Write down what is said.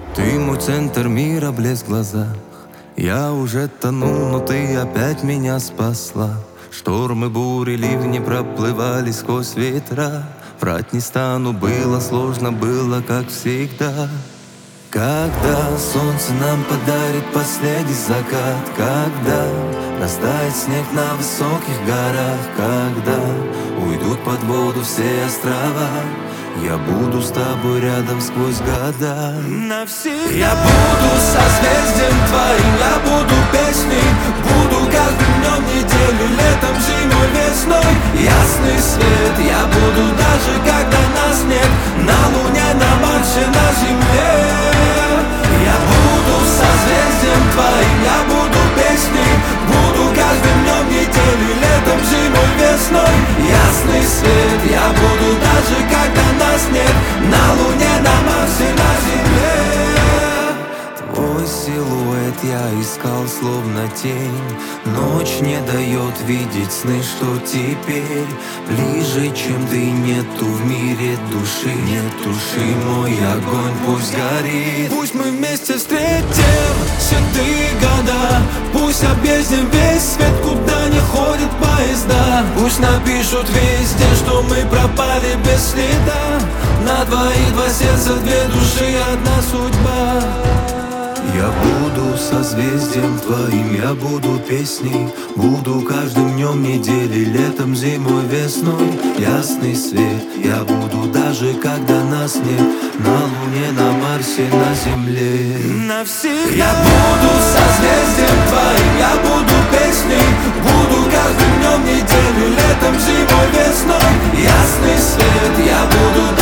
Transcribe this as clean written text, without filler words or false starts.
Ты мой центр мира, блеск в глазах. Я уже тону, но ты опять меня спасла. Штормы, бури, ливни проплывали сквозь ветра. Врать не стану, было сложно, было как всегда. Когда солнце нам подарит последний закат, когда растает снег на высоких горах, когда уйдут под воду все острова, я буду с тобой рядом сквозь года. Навсегда. Я буду созвездием твоим, я буду песней, буду каждым днем недели, летом, зимой, весной. Ясный свет, я буду даже когда нас нет, на Луне, на Марсе, на Земле. Я буду созвездием твоим, я буду песней, буду каждым днем недели, летом, зимой, весной. Ясный свет, я буду даже когда нас нет, на Луне, на Марсе, на Земле. Твой силуэт я искал словно тень, ночь не дает видеть сны, что теперь ближе, чем ты, нету в мире души. Не туши мой огонь, пусть горит. Пусть мы вместе встретим седые года, пусть объездим весь свет, куда не ходят поезда. Пусть напишут везде, что мы пропали без следа. На двоих два сердца, две души, одна судьба. Я буду созвездием твоим, я буду песней, буду каждым днем недели, летом, зимой, весной. Ясный свет, я буду даже когда нас нет, на Луне, на Марсе, на Земле. Навсегда. Я буду созвездием твоим, я буду песней, буду каждым днем недели, летом, зимой, весной. Ясный свет, я буду